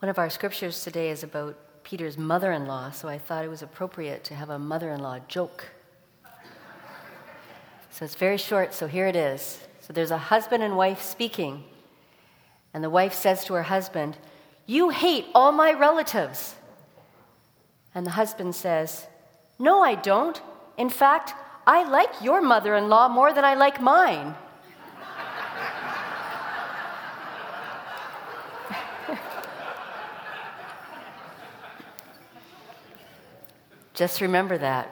One of our scriptures today is about Peter's mother-in-law, so I thought it was appropriate to have a mother-in-law joke. So it's very short, so here it is. So there's a husband and wife speaking, and the wife says to her husband, "You hate all my relatives." And the husband says, "No, I don't. In fact, I like your mother-in-law more than I like mine." Just remember that.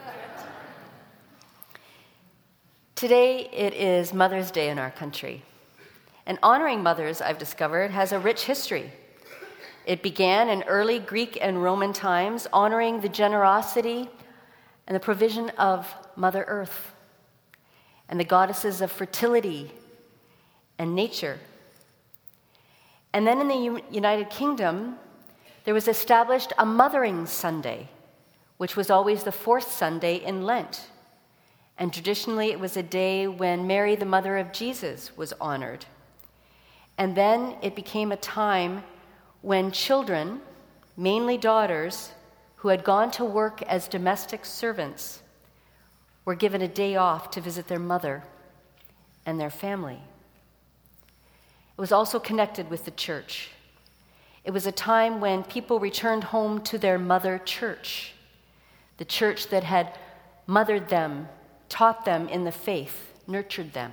Today it is Mother's Day in our country. And honoring mothers, I've discovered, has a rich history. It began in early Greek and Roman times, honoring the generosity and the provision of Mother Earth and the goddesses of fertility and nature. And then in the United Kingdom, there was established a Mothering Sunday, which was always the fourth Sunday in Lent. And traditionally, it was a day when Mary, the mother of Jesus, was honored. And then it became a time when children, mainly daughters, who had gone to work as domestic servants, were given a day off to visit their mother and their family. It was also connected with the church. It was a time when people returned home to their mother church, the church that had mothered them, taught them in the faith, nurtured them.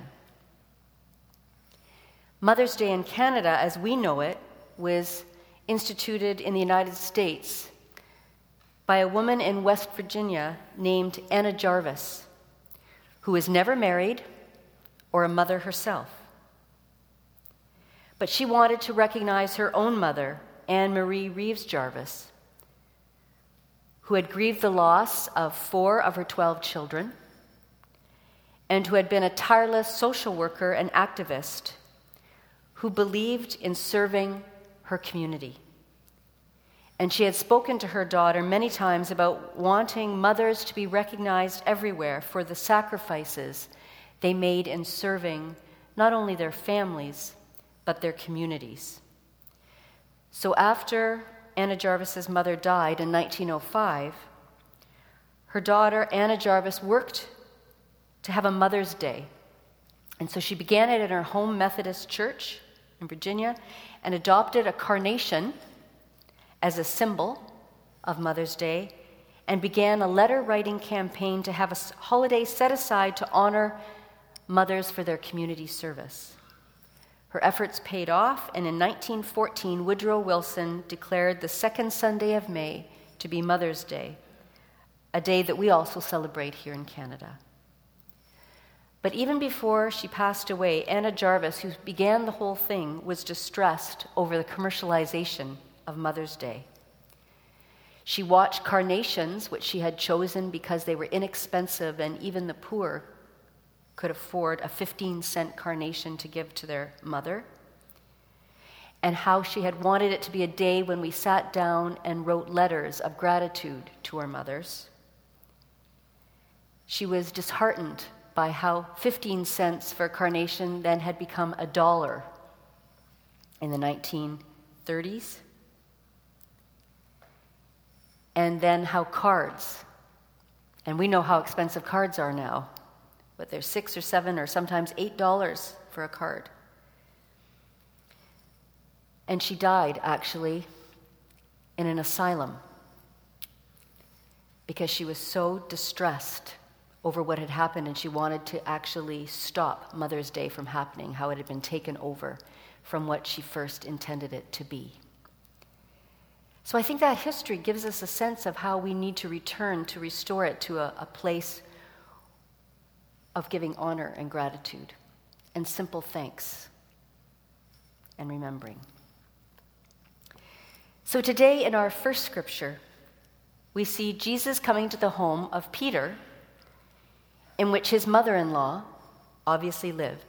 Mother's Day in Canada, as we know it, was instituted in the United States by a woman in West Virginia named Anna Jarvis, who was never married or a mother herself. But she wanted to recognize her own mother, Anne Marie Reeves Jarvis, who had grieved the loss of 4 of her 12 children, and who had been a tireless social worker and activist who believed in serving her community. And she had spoken to her daughter many times about wanting mothers to be recognized everywhere for the sacrifices they made in serving not only their families, but their communities. So after Anna Jarvis's mother died in 1905, her daughter, Anna Jarvis, worked to have a Mother's Day. And so she began it in her home Methodist church in Virginia and adopted a carnation as a symbol of Mother's Day and began a letter-writing campaign to have a holiday set aside to honor mothers for their community service. Her efforts paid off, and in 1914, Woodrow Wilson declared the second Sunday of May to be Mother's Day, a day that we also celebrate here in Canada. But even before she passed away, Anna Jarvis, who began the whole thing, was distressed over the commercialization of Mother's Day. She watched carnations, which she had chosen because they were inexpensive and even the poor could afford a 15-cent carnation to give to their mother, and how she had wanted it to be a day when we sat down and wrote letters of gratitude to our mothers. She was disheartened by how 15 cents for a carnation then had become $1 in the 1930s. And then how cards, and we know how expensive cards are now, but they're $6 or $7 or sometimes $8 for a card. And she died, actually, in an asylum because she was so distressed over what had happened, and she wanted to actually stop Mother's Day from happening, how it had been taken over from what she first intended it to be. So I think that history gives us a sense of how we need to return to restore it to a place of giving honor and gratitude and simple thanks and remembering. So today in our first scripture, we see Jesus coming to the home of Peter, in which his mother-in-law obviously lived.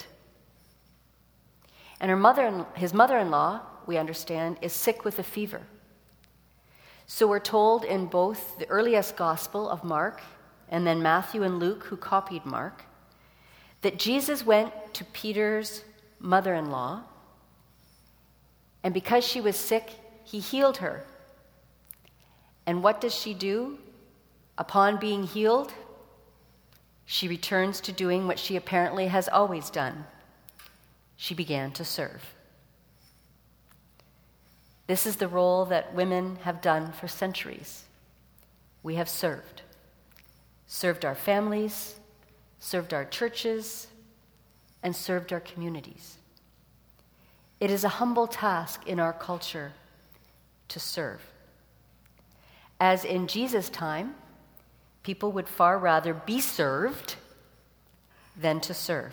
And his mother-in-law, we understand, is sick with a fever. So we're told in both the earliest gospel of Mark and then Matthew and Luke, who copied Mark, that Jesus went to Peter's mother-in-law, and because she was sick, he healed her. And what does she do upon being healed? She returns to doing what she apparently has always done. She began to serve. This is the role that women have done for centuries. We have served. Served our families, served our churches, and served our communities. It is a humble task in our culture to serve. As in Jesus' time, people would far rather be served than to serve.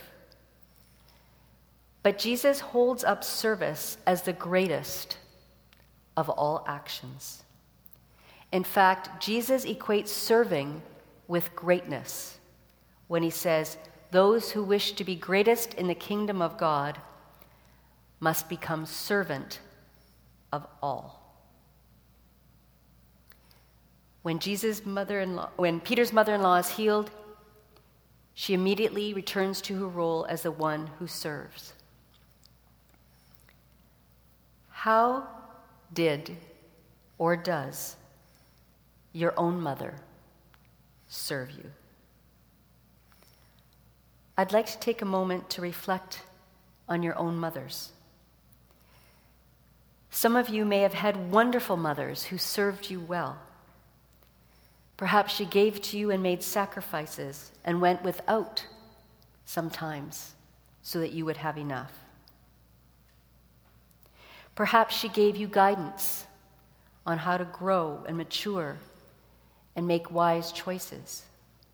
But Jesus holds up service as the greatest of all actions. In fact, Jesus equates serving with greatness when he says, "Those who wish to be greatest in the kingdom of God must become servant of all." When Peter's mother-in-law is healed, she immediately returns to her role as the one who serves. How did or does your own mother serve you? I'd like to take a moment to reflect on your own mothers. Some of you may have had wonderful mothers who served you well. Perhaps she gave to you and made sacrifices and went without sometimes so that you would have enough. Perhaps she gave you guidance on how to grow and mature and make wise choices.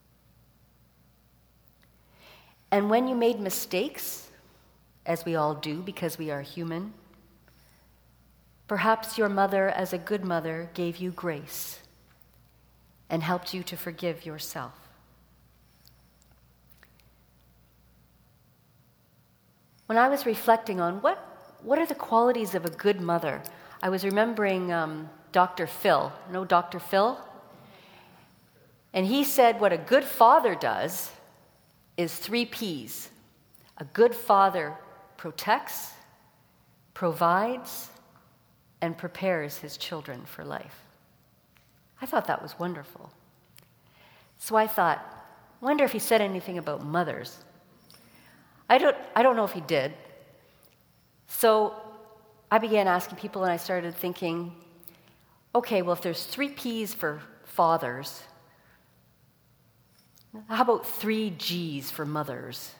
And when you made mistakes, as we all do because we are human, perhaps your mother, as a good mother, gave you grace and helped you to forgive yourself. When I was reflecting on what are the qualities of a good mother, I was remembering Dr. Phil. Know Dr. Phil? And he said what a good father does is 3 P's. A good father protects, provides, and prepares his children for life. I thought that was wonderful. So I thought, wonder if he said anything about mothers. I don't know if he did. So I began asking people, and I started thinking, okay, well, if there's 3 P's for fathers, how about 3 G's for mothers?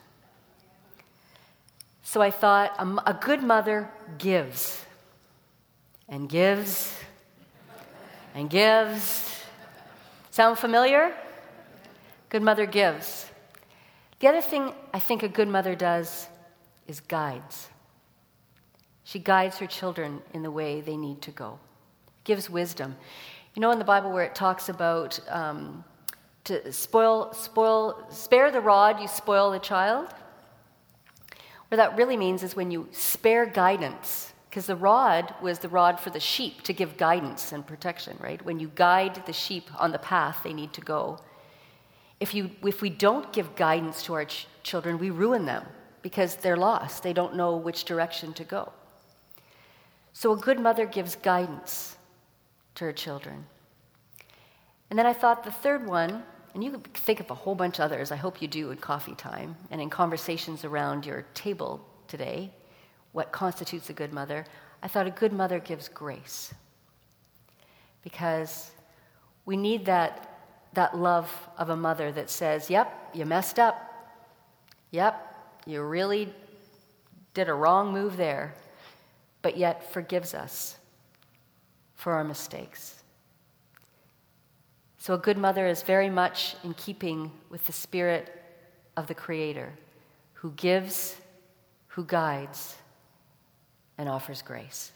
So I thought, a good mother gives, and gives, and gives. Sound familiar? Good mother gives. The other thing I think a good mother does is guides. She guides her children in the way they need to go. Gives wisdom. You know in the Bible where it talks about to spare the rod, you spoil the child? What that really means is when you spare guidance, because the rod was the rod for the sheep to give guidance and protection, right? When you guide the sheep on the path they need to go. If we don't give guidance to our children, we ruin them because they're lost. They don't know which direction to go. So a good mother gives guidance to her children. And then I thought the third one, and you could think of a whole bunch of others, I hope you do in coffee time and in conversations around your table today, what constitutes a good mother. I thought a good mother gives grace. Because we need that love of a mother that says, yep, you messed up. Yep, you really did a wrong move there, but yet forgives us for our mistakes. So a good mother is very much in keeping with the spirit of the Creator, who gives, who guides, and offers grace.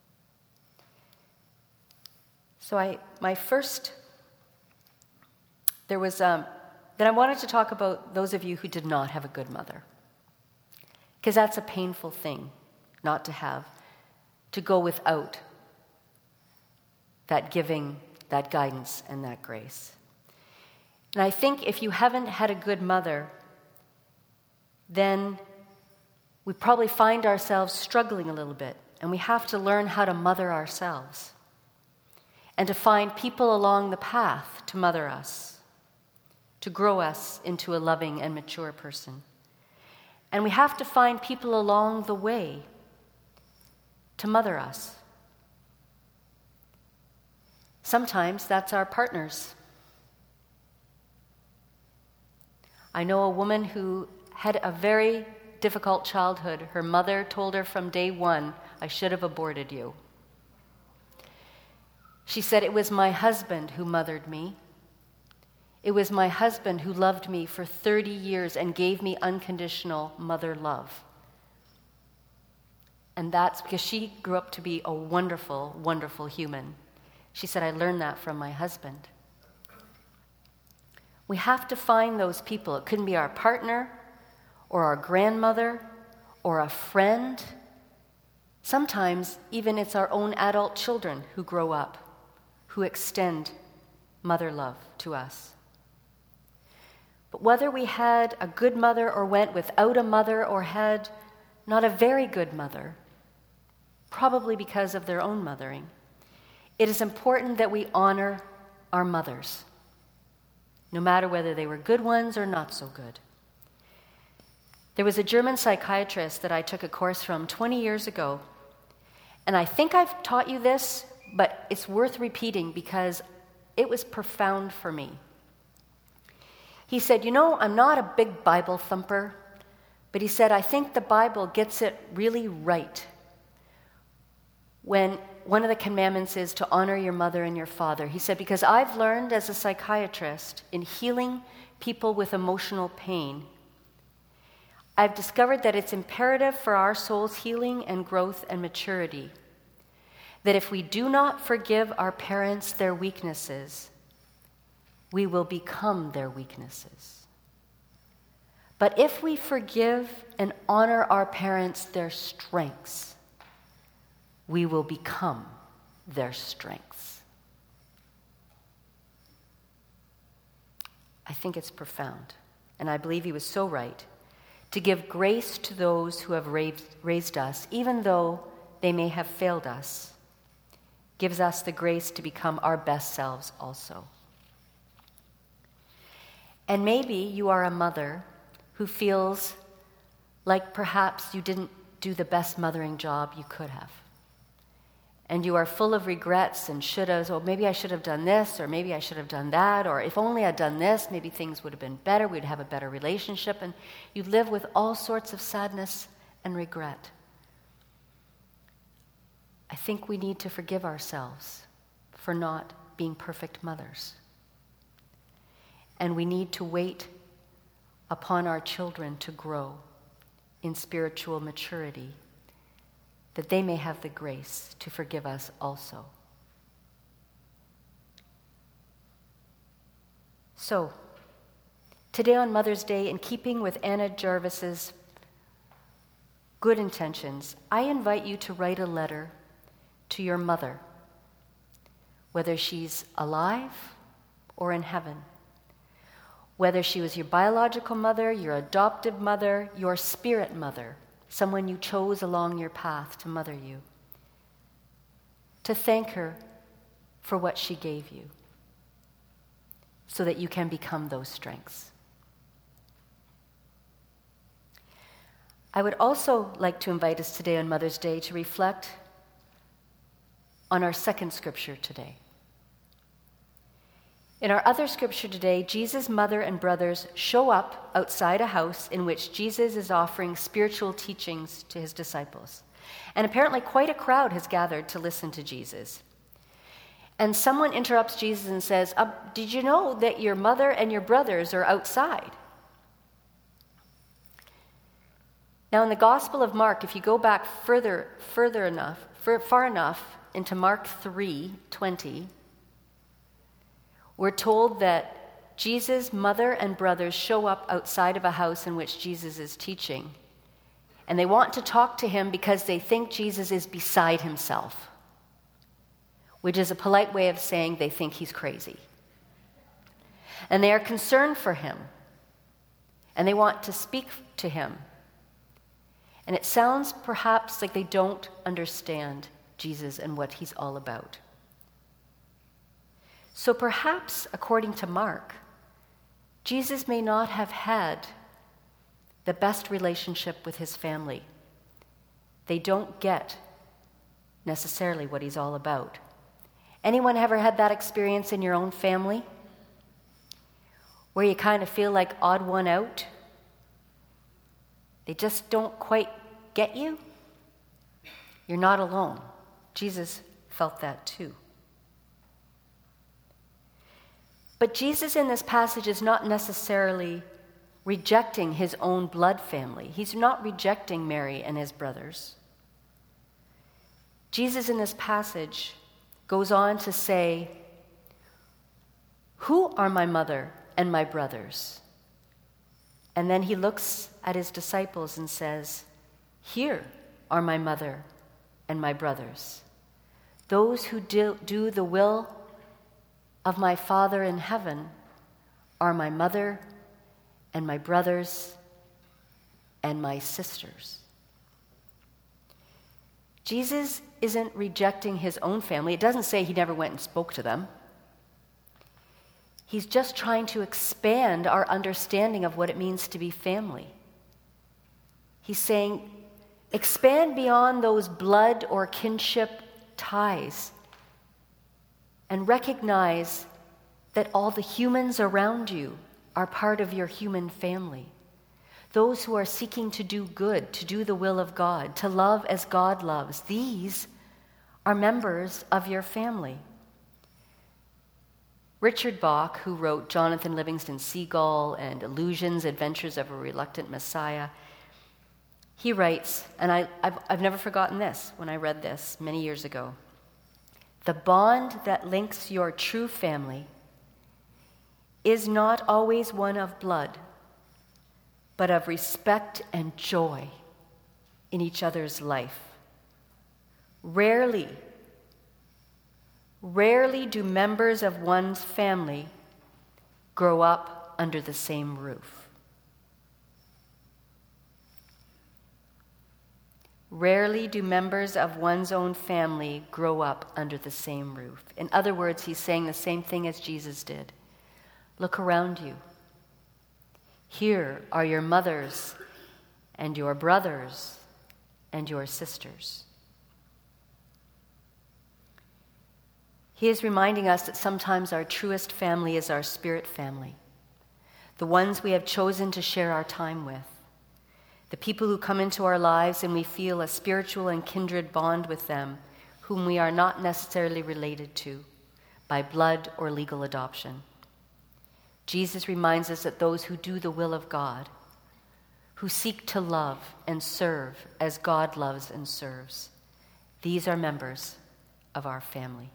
So then I wanted to talk about those of you who did not have a good mother. Because that's a painful thing not to have, to go without that giving, that guidance, and that grace. And I think if you haven't had a good mother, then we probably find ourselves struggling a little bit and we have to learn how to mother ourselves and to find people along the path to mother us, to grow us into a loving and mature person. And we have to find people along the way to mother us. Sometimes that's our partners. I know a woman who had a very difficult childhood. Her mother told her from day one, "I should have aborted you." She said, "It was my husband who mothered me. It was my husband who loved me for 30 years and gave me unconditional mother love." And that's because she grew up to be a wonderful, wonderful human. She said, "I learned that from my husband." We have to find those people. It couldn't be our partner or our grandmother or a friend. Sometimes even it's our own adult children who grow up, who extend mother love to us. But whether we had a good mother or went without a mother or had not a very good mother, probably because of their own mothering, it is important that we honor our mothers, no matter whether they were good ones or not so good. There was a German psychiatrist that I took a course from 20 years ago, and I think I've taught you this, but it's worth repeating because it was profound for me. He said, I'm not a big Bible thumper, but he said, I think the Bible gets it really right when one of the commandments is to honor your mother and your father. He said, because I've learned as a psychiatrist in healing people with emotional pain, I've discovered that it's imperative for our soul's healing and growth and maturity that if we do not forgive our parents their weaknesses, we will become their weaknesses. But if we forgive and honor our parents their strengths, we will become their strengths. I think it's profound, and I believe he was so right, to give grace to those who have raised us, even though they may have failed us, gives us the grace to become our best selves also. And maybe you are a mother who feels like perhaps you didn't do the best mothering job you could have. And you are full of regrets and shouldas. Oh, maybe I should have done this, or maybe I should have done that, or if only I'd done this, maybe things would have been better, we'd have a better relationship. And you live with all sorts of sadness and regret. I think we need to forgive ourselves for not being perfect mothers. And we need to wait upon our children to grow in spiritual maturity, that they may have the grace to forgive us also. So, today on Mother's Day, in keeping with Anna Jarvis's good intentions, I invite you to write a letter to your mother, whether she's alive or in heaven. Whether she was your biological mother, your adoptive mother, your spirit mother, someone you chose along your path to mother you, to thank her for what she gave you so that you can become those strengths. I would also like to invite us today on Mother's Day to reflect on our second scripture today. In our other scripture today, Jesus' mother and brothers show up outside a house in which Jesus is offering spiritual teachings to his disciples. And apparently quite a crowd has gathered to listen to Jesus. And someone interrupts Jesus and says, did you know that your mother and your brothers are outside? Now in the Gospel of Mark, if you go back far enough into Mark 3:20, we're told that Jesus' mother and brothers show up outside of a house in which Jesus is teaching. And they want to talk to him because they think Jesus is beside himself, which is a polite way of saying they think he's crazy. And they are concerned for him, and they want to speak to him. And it sounds perhaps like they don't understand Jesus and what he's all about. So perhaps, according to Mark, Jesus may not have had the best relationship with his family. They don't get necessarily what he's all about. Anyone ever had that experience in your own family? Where you kind of feel like odd one out? They just don't quite get you? You're not alone. Jesus felt that too. But Jesus in this passage is not necessarily rejecting his own blood family. He's not rejecting Mary and his brothers. Jesus in this passage goes on to say, "Who are my mother and my brothers?" And then he looks at his disciples and says, "Here are my mother and my brothers. Those who do the will of my Father in heaven are my mother and my brothers and my sisters." Jesus isn't rejecting his own family. It doesn't say he never went and spoke to them. He's just trying to expand our understanding of what it means to be family. He's saying, expand beyond those blood or kinship ties and recognize that all the humans around you are part of your human family. Those who are seeking to do good, to do the will of God, to love as God loves, these are members of your family. Richard Bach, who wrote Jonathan Livingston Seagull and Illusions, Adventures of a Reluctant Messiah, he writes, and I've never forgotten this when I read this many years ago, "The bond that links your true family is not always one of blood, but of respect and joy in each other's life. Rarely do members of one's family grow up under the same roof." Rarely do members of one's own family grow up under the same roof. In other words, he's saying the same thing as Jesus did. Look around you. Here are your mothers and your brothers and your sisters. He is reminding us that sometimes our truest family is our spirit family, the ones we have chosen to share our time with, the people who come into our lives and we feel a spiritual and kindred bond with them, whom we are not necessarily related to by blood or legal adoption. Jesus reminds us that those who do the will of God, who seek to love and serve as God loves and serves, these are members of our family.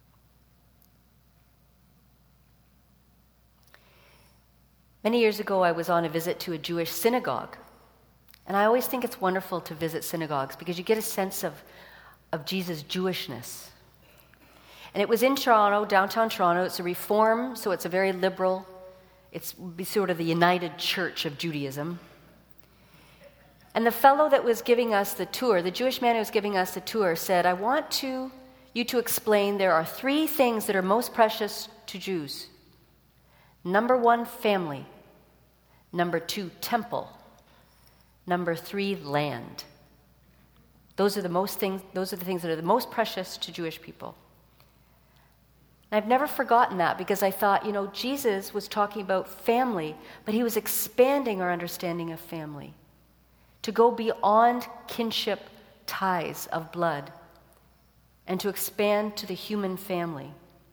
Many years ago, I was on a visit to a Jewish synagogue. And I always think it's wonderful to visit synagogues because you get a sense of Jesus' Jewishness. And it was in Toronto, downtown Toronto. It's a reform, so it's a very liberal, it's sort of the United Church of Judaism. And the fellow that was giving us the tour, the Jewish man who was giving us the tour, said, "I want you to explain there are 3 things that are most precious to Jews. Number 1, family. Number 2, temple. Number 3, land. Those are the things that are the most precious to Jewish people." And I've never forgotten that because I thought, Jesus was talking about family, but he was expanding our understanding of family to go beyond kinship ties of blood and to expand to the human family.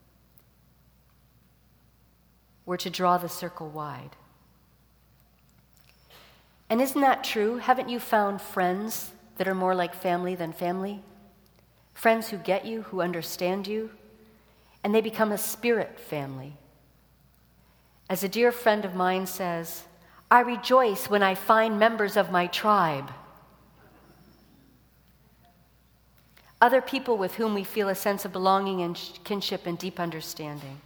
We're to draw the circle wide. And isn't that true? Haven't you found friends that are more like family than family? Friends who get you, who understand you, and they become a spirit family. As a dear friend of mine says, "I rejoice when I find members of my tribe." Other people with whom we feel a sense of belonging and kinship and deep understanding.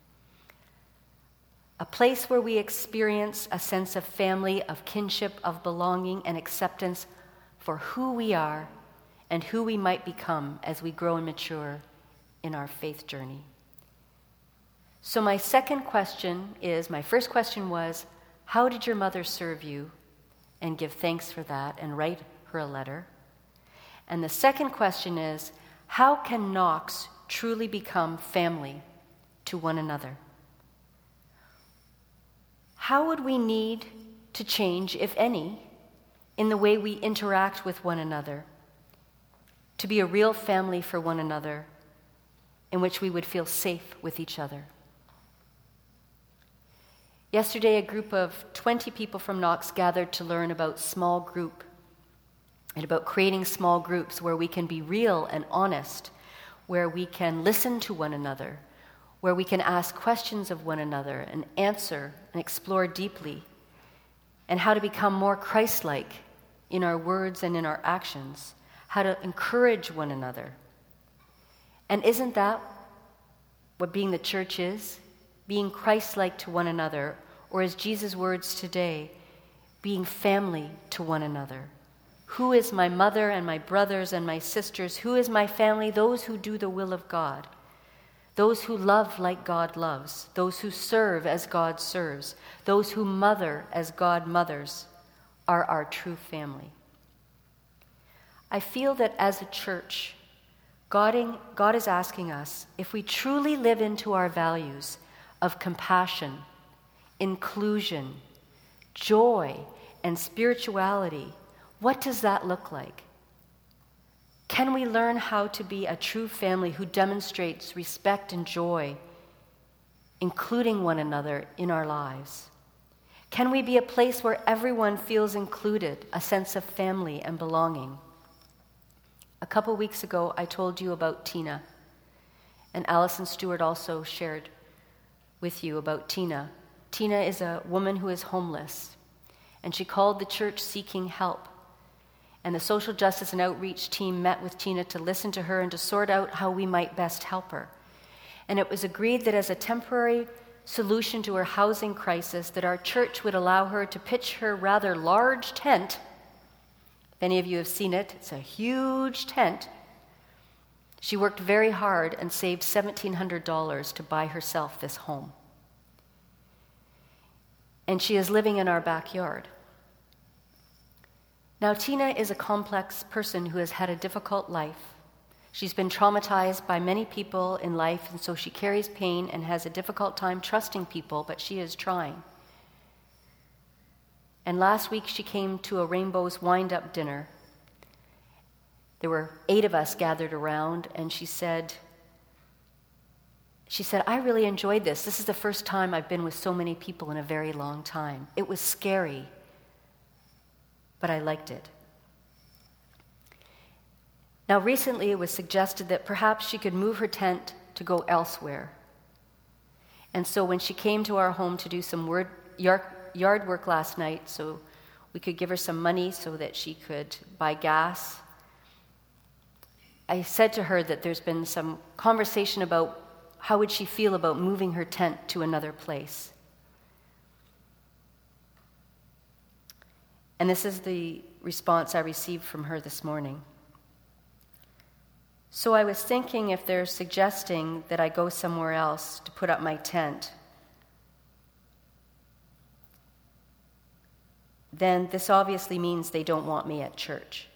A place where we experience a sense of family, of kinship, of belonging and acceptance for who we are and who we might become as we grow and mature in our faith journey. So my first question was, how did your mother serve you? And give thanks for that and write her a letter. And the second question is, how can Knox truly become family to one another? How would we need to change, if any, in the way we interact with one another to be a real family for one another in which we would feel safe with each other? Yesterday, a group of 20 people from Knox gathered to learn about small group and about creating small groups where we can be real and honest, where we can listen to one another, where we can ask questions of one another and answer and explore deeply, and how to become more Christ-like in our words and in our actions, how to encourage one another. And isn't that what being the church is? Being Christ-like to one another, or as Jesus' words today, being family to one another. Who is my mother and my brothers and my sisters? Who is my family? Those who do the will of God. Those who love like God loves. Those who serve as God serves. Those who mother as God mothers are our true family. I feel that as a church, God is asking us, if we truly live into our values of compassion, inclusion, joy, and spirituality, what does that look like? Can we learn how to be a true family who demonstrates respect and joy, including one another in our lives? Can we be a place where everyone feels included, a sense of family and belonging? A couple weeks ago, I told you about Tina, and Alison Stewart also shared with you about Tina. Tina is a woman who is homeless, and she called the church seeking help. And the social justice and outreach team met with Tina to listen to her and to sort out how we might best help her. And it was agreed that as a temporary solution to her housing crisis, that our church would allow her to pitch her rather large tent. If any of you have seen it, it's a huge tent. She worked very hard and saved $1,700 to buy herself this home. And she is living in our backyard. Now, Tina is a complex person who has had a difficult life. She's been traumatized by many people in life, and so she carries pain and has a difficult time trusting people, but she is trying. And last week she came to a Rainbow's wind-up dinner. There were 8 of us gathered around, and she said, I really enjoyed this. This is the first time I've been with so many people in a very long time. It was scary, but I liked it. Now, recently it was suggested that perhaps she could move her tent to go elsewhere. And so when she came to our home to do some yard work last night, so we could give her some money so that she could buy gas, I said to her that there's been some conversation about how would she feel about moving her tent to another place. And this is the response I received from her this morning. So I was thinking, if they're suggesting that I go somewhere else to put up my tent, then this obviously means they don't want me at church.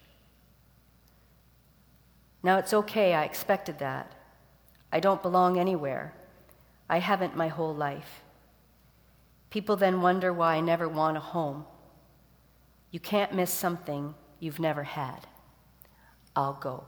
Now, it's okay, I expected that. I don't belong anywhere. I haven't my whole life. People then wonder why I never want a home. You can't miss something you've never had. I'll go.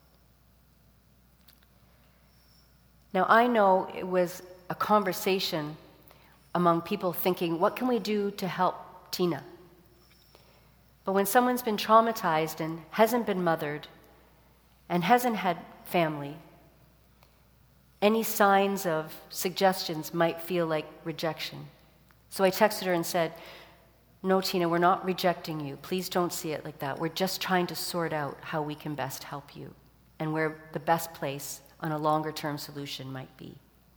Now, I know it was a conversation among people thinking, what can we do to help Tina? But when someone's been traumatized and hasn't been mothered and hasn't had family, any signs of suggestions might feel like rejection. So I texted her and said, no, Tina, we're not rejecting you. Please don't see it like that. We're just trying to sort out how we can best help you and where the best place on a longer-term solution might be.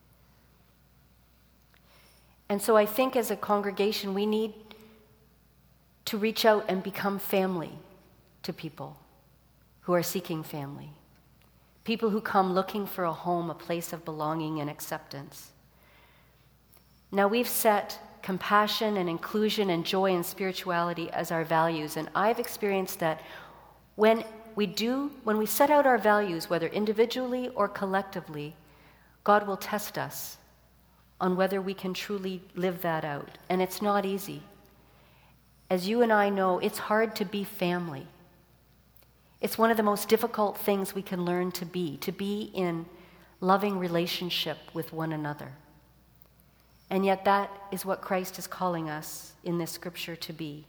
And so I think as a congregation, we need to reach out and become family to people who are seeking family, people who come looking for a home, a place of belonging and acceptance. Now, we've set compassion and inclusion and joy and spirituality as our values, and I've experienced that when we set out our values, whether individually or collectively, God will test us on whether we can truly live that out. And it's not easy. As you and I know, it's hard to be family. It's one of the most difficult things we can learn to be in loving relationship with one another. And yet that is what Christ is calling us in this scripture to be.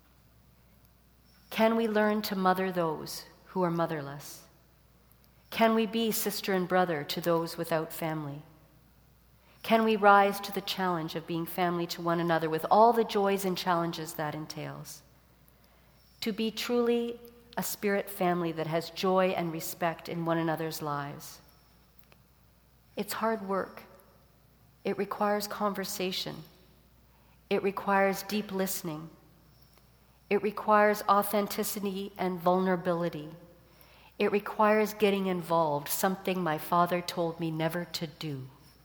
Can we learn to mother those who are motherless? Can we be sister and brother to those without family? Can we rise to the challenge of being family to one another with all the joys and challenges that entails? To be truly a spirit family that has joy and respect in one another's lives. It's hard work. It requires conversation. It requires deep listening. It requires authenticity and vulnerability. It requires getting involved, something my father told me never to do.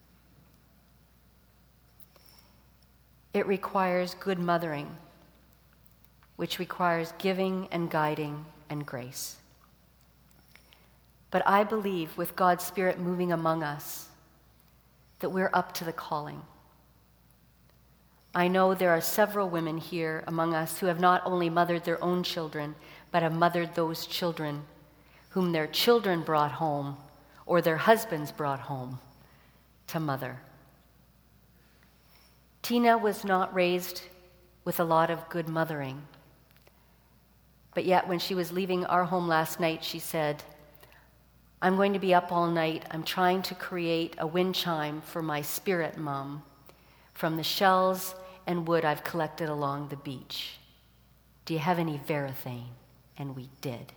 It requires good mothering, which requires giving and guiding and grace. But I believe with God's Spirit moving among us, that we're up to the calling. I know there are several women here among us who have not only mothered their own children, but have mothered those children whom their children brought home or their husbands brought home to mother. Tina was not raised with a lot of good mothering, but yet when she was leaving our home last night, she said, I'm going to be up all night. I'm trying to create a wind chime for my spirit mom from the shells and wood I've collected along the beach. Do you have any varathane? And we did.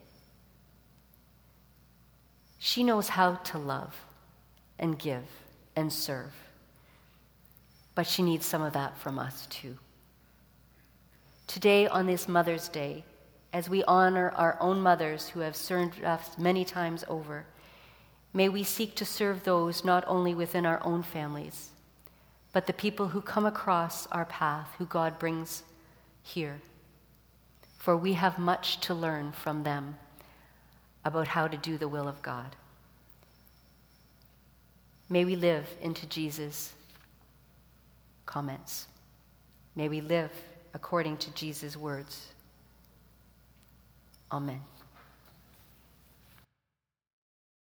She knows how to love and give and serve, but she needs some of that from us too. Today, on this Mother's Day, as we honor our own mothers who have served us many times over, may we seek to serve those not only within our own families, but the people who come across our path, who God brings here. For we have much to learn from them about how to do the will of God. May we live into Jesus' comments. May we live according to Jesus' words. Amen.